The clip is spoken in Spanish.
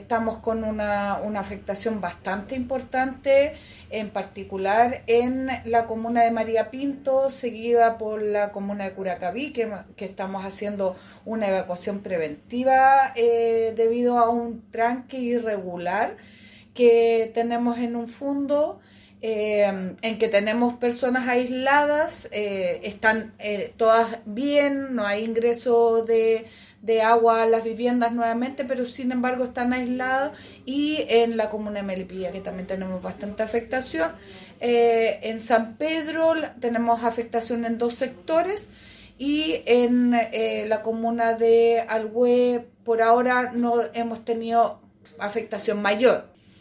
Estamos con una afectación bastante importante, en particular en la comuna de María Pinto, seguida por la comuna de Curacaví, que estamos haciendo una evacuación preventiva debido a un tranque irregular que tenemos en un fondo, en que tenemos personas aisladas, están todas bien, no hay ingreso de agua a las viviendas nuevamente, pero sin embargo están aisladas, y en la comuna de Melipilla, que también tenemos bastante afectación. En San Pedro tenemos afectación en 2 sectores, y en la comuna de Alhué por ahora no hemos tenido afectación mayor.